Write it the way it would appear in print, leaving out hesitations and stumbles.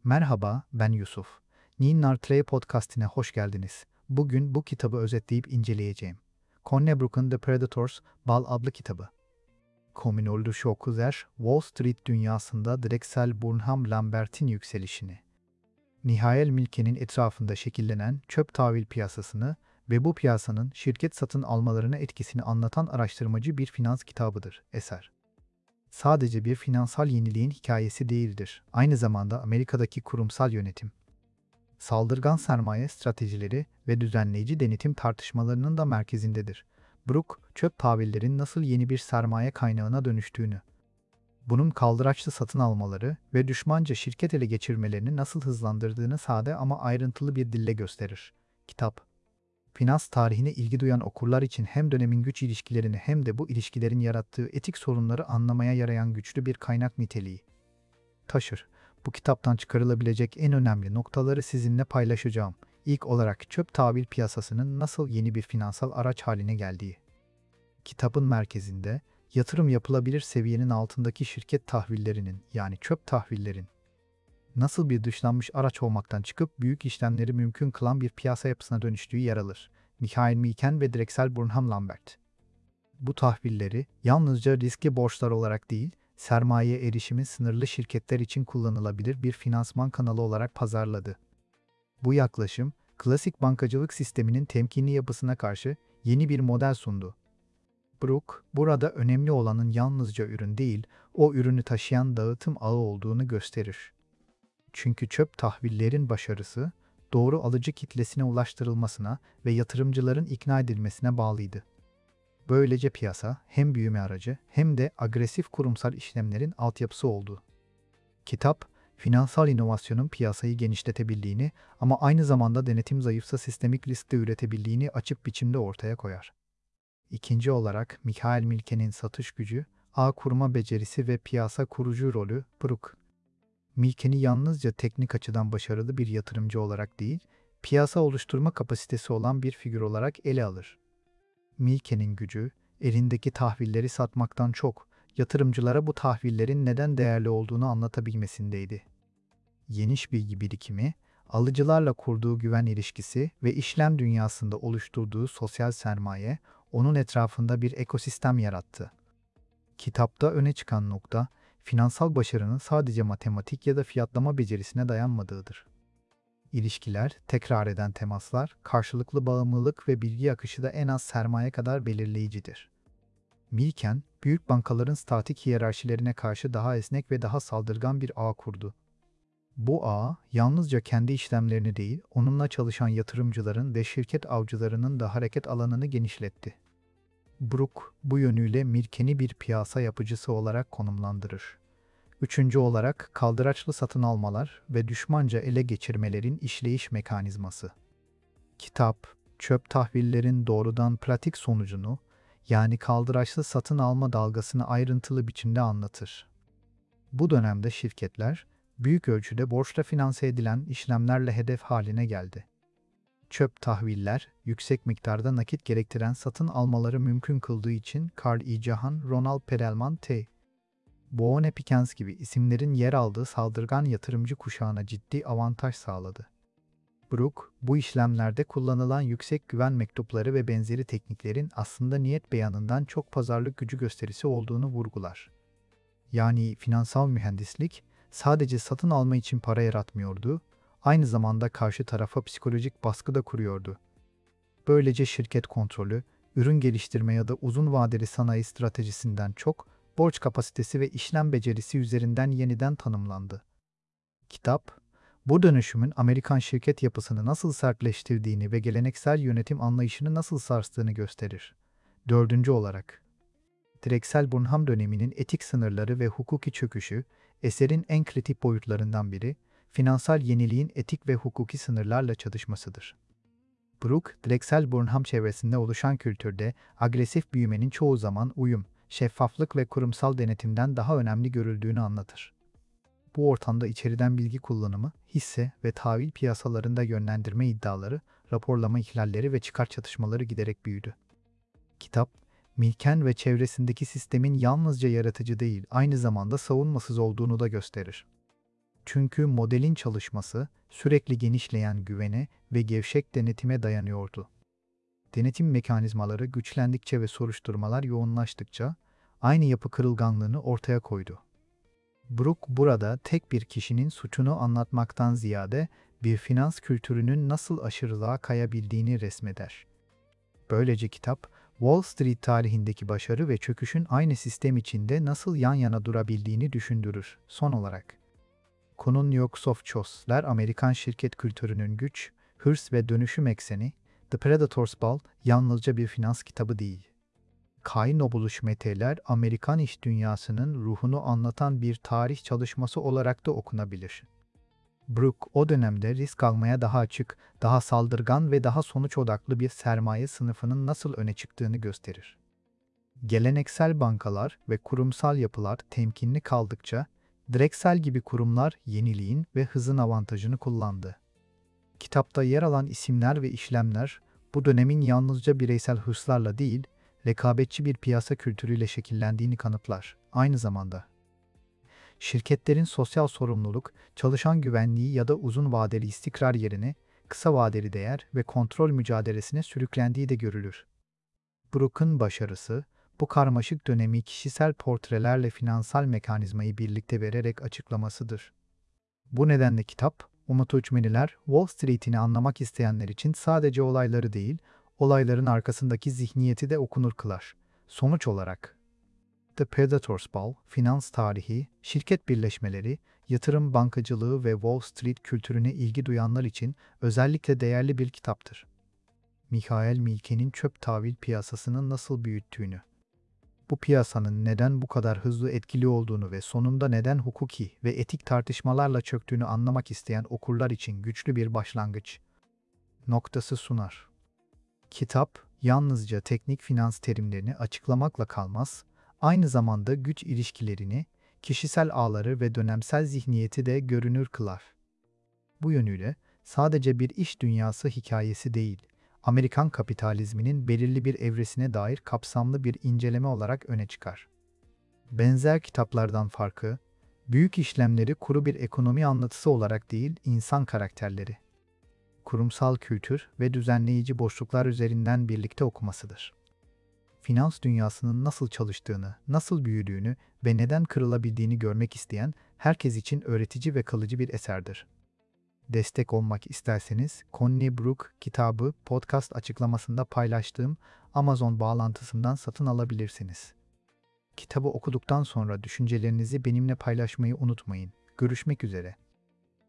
Merhaba, ben Yusuf. Ninnar Trey Podcast'ine hoş geldiniz. Bugün bu kitabı özetleyip inceleyeceğim. Conor Brook'un The Predators, Bal adlı kitabı. Komünoldu Şokuzer, Wall Street dünyasında Drexel Burnham Lambert'in yükselişini, Michael Milken'in etrafında şekillenen çöp tahvil piyasasını ve bu piyasanın şirket satın almalarına etkisini anlatan araştırmacı bir finans kitabıdır, eser. Sadece bir finansal yeniliğin hikayesi değildir. Aynı zamanda Amerika'daki kurumsal yönetim, saldırgan sermaye stratejileri ve düzenleyici denetim tartışmalarının da merkezindedir. Brook, çöp tahvillerin nasıl yeni bir sermaye kaynağına dönüştüğünü, bunun kaldıraçlı satın almaları ve düşmanca şirket ele geçirmelerini nasıl hızlandırdığını sade ama ayrıntılı bir dille gösterir. Kitap, finans tarihine ilgi duyan okurlar için hem dönemin güç ilişkilerini hem de bu ilişkilerin yarattığı etik sorunları anlamaya yarayan güçlü bir kaynak niteliği taşır. Bu kitaptan çıkarılabilecek en önemli noktaları sizinle paylaşacağım. İlk olarak çöp tahvil piyasasının nasıl yeni bir finansal araç haline geldiği. Kitabın merkezinde yatırım yapılabilir seviyenin altındaki şirket tahvillerinin yani çöp tahvillerin nasıl bir dışlanmış araç olmaktan çıkıp büyük işlemleri mümkün kılan bir piyasa yapısına dönüştüğü yer alır. Michael Milken ve Drexel Burnham Lambert. Bu tahvilleri yalnızca riskli borçlar olarak değil, sermaye erişimi sınırlı şirketler için kullanılabilir bir finansman kanalı olarak pazarladı. Bu yaklaşım, klasik bankacılık sisteminin temkinli yapısına karşı yeni bir model sundu. Brook, burada önemli olanın yalnızca ürün değil, o ürünü taşıyan dağıtım ağı olduğunu gösterir. Çünkü çöp tahvillerin başarısı, doğru alıcı kitlesine ulaştırılmasına ve yatırımcıların ikna edilmesine bağlıydı. Böylece piyasa hem büyüme aracı hem de agresif kurumsal işlemlerin altyapısı oldu. Kitap, finansal inovasyonun piyasayı genişletebildiğini ama aynı zamanda denetim zayıfsa sistemik risk de üretebildiğini açık biçimde ortaya koyar. İkinci olarak Michael Milken'in satış gücü, ağ kurma becerisi ve piyasa kurucu rolü Brook. Milken'i yalnızca teknik açıdan başarılı bir yatırımcı olarak değil, piyasa oluşturma kapasitesi olan bir figür olarak ele alır. Milken'in gücü, elindeki tahvilleri satmaktan çok, yatırımcılara bu tahvillerin neden değerli olduğunu anlatabilmesindeydi. Geniş bilgi birikimi, alıcılarla kurduğu güven ilişkisi ve işlem dünyasında oluşturduğu sosyal sermaye, onun etrafında bir ekosistem yarattı. Kitapta öne çıkan nokta, finansal başarının sadece matematik ya da fiyatlama becerisine dayanmadığıdır. İlişkiler, tekrar eden temaslar, karşılıklı bağımlılık ve bilgi akışı da en az sermaye kadar belirleyicidir. Milken, büyük bankaların statik hiyerarşilerine karşı daha esnek ve daha saldırgan bir ağ kurdu. Bu ağ, yalnızca kendi işlemlerini değil, onunla çalışan yatırımcıların ve şirket avcılarının da hareket alanını genişletti. Brook, bu yönüyle Milken'i bir piyasa yapıcısı olarak konumlandırır. Üçüncü olarak kaldıraçlı satın almalar ve düşmanca ele geçirmelerin işleyiş mekanizması. Kitap, çöp tahvillerin doğrudan pratik sonucunu, yani kaldıraçlı satın alma dalgasını ayrıntılı biçimde anlatır. Bu dönemde şirketler, büyük ölçüde borçla finanse edilen işlemlerle hedef haline geldi. Çöp tahviller, yüksek miktarda nakit gerektiren satın almaları mümkün kıldığı için Carl E. Jahan, Ronald Perelman T. Boone Pickens gibi isimlerin yer aldığı saldırgan yatırımcı kuşağına ciddi avantaj sağladı. Brook, bu işlemlerde kullanılan yüksek güven mektupları ve benzeri tekniklerin aslında niyet beyanından çok pazarlık gücü gösterisi olduğunu vurgular. Yani finansal mühendislik sadece satın alma için para yaratmıyordu, aynı zamanda karşı tarafa psikolojik baskı da kuruyordu. Böylece şirket kontrolü, ürün geliştirme ya da uzun vadeli sanayi stratejisinden çok, borç kapasitesi ve işlem becerisi üzerinden yeniden tanımlandı. Kitap, bu dönüşümün Amerikan şirket yapısını nasıl sertleştirdiğini ve geleneksel yönetim anlayışını nasıl sarstığını gösterir. Dördüncü olarak, Drexel Burnham döneminin etik sınırları ve hukuki çöküşü, eserin en kritik boyutlarından biri, finansal yeniliğin etik ve hukuki sınırlarla çatışmasıdır. Brook, Drexel Burnham çevresinde oluşan kültürde agresif büyümenin çoğu zaman uyum, şeffaflık ve kurumsal denetimden daha önemli görüldüğünü anlatır. Bu ortamda içeriden bilgi kullanımı, hisse ve tahvil piyasalarında yönlendirme iddiaları, raporlama ihlalleri ve çıkar çatışmaları giderek büyüdü. Kitap, Milken ve çevresindeki sistemin yalnızca yaratıcı değil, aynı zamanda savunmasız olduğunu da gösterir. Çünkü modelin çalışması sürekli genişleyen güvene ve gevşek denetime dayanıyordu. Denetim mekanizmaları güçlendikçe ve soruşturmalar yoğunlaştıkça aynı yapı kırılganlığını ortaya koydu. Brook burada tek bir kişinin suçunu anlatmaktan ziyade bir finans kültürünün nasıl aşırılığa kayabildiğini resmeder. Böylece kitap, Wall Street tarihindeki başarı ve çöküşün aynı sistem içinde nasıl yan yana durabildiğini düşündürür. Son olarak, konunun New York Soft Chos'ler Amerikan şirket kültürünün güç, hırs ve dönüşüm ekseni, The Predator's Ball yalnızca bir finans kitabı değil. Kaino Buluş Meteler, Amerikan iş dünyasının ruhunu anlatan bir tarih çalışması olarak da okunabilir. Brook, o dönemde risk almaya daha açık, daha saldırgan ve daha sonuç odaklı bir sermaye sınıfının nasıl öne çıktığını gösterir. Geleneksel bankalar ve kurumsal yapılar temkinli kaldıkça, Drexel gibi kurumlar yeniliğin ve hızın avantajını kullandı. Kitapta yer alan isimler ve işlemler, bu dönemin yalnızca bireysel hırslarla değil, rekabetçi bir piyasa kültürüyle şekillendiğini kanıtlar. Aynı zamanda, şirketlerin sosyal sorumluluk, çalışan güvenliği ya da uzun vadeli istikrar yerine kısa vadeli değer ve kontrol mücadelesine sürüklendiği de görülür. Brook'un başarısı, bu karmaşık dönemi kişisel portrelerle finansal mekanizmayı birlikte vererek açıklamasıdır. Bu nedenle kitap, Umut Uçmeniler, Wall Street'ini anlamak isteyenler için sadece olayları değil, olayların arkasındaki zihniyeti de okunur kılar. Sonuç olarak, The Predator's Ball, finans tarihi, şirket birleşmeleri, yatırım bankacılığı ve Wall Street kültürüne ilgi duyanlar için özellikle değerli bir kitaptır. Michael Milke'nin çöp tahvil piyasasını nasıl büyüttüğünü, bu piyasanın neden bu kadar hızlı etkili olduğunu ve sonunda neden hukuki ve etik tartışmalarla çöktüğünü anlamak isteyen okurlar için güçlü bir başlangıç noktası sunar. Kitap, yalnızca teknik finans terimlerini açıklamakla kalmaz, aynı zamanda güç ilişkilerini, kişisel ağları ve dönemsel zihniyeti de görünür kılar. Bu yönüyle sadece bir iş dünyası hikayesi değil, Amerikan kapitalizminin belirli bir evresine dair kapsamlı bir inceleme olarak öne çıkar. Benzer kitaplardan farkı, büyük işlemleri kuru bir ekonomi anlatısı olarak değil, insan karakterleri, kurumsal kültür ve düzenleyici boşluklar üzerinden birlikte okumasıdır. Finans dünyasının nasıl çalıştığını, nasıl büyüdüğünü ve neden kırılabildiğini görmek isteyen herkes için öğretici ve kalıcı bir eserdir. Destek olmak isterseniz Connie Brook kitabı podcast açıklamasında paylaştığım Amazon bağlantısından satın alabilirsiniz. Kitabı okuduktan sonra düşüncelerinizi benimle paylaşmayı unutmayın. Görüşmek üzere.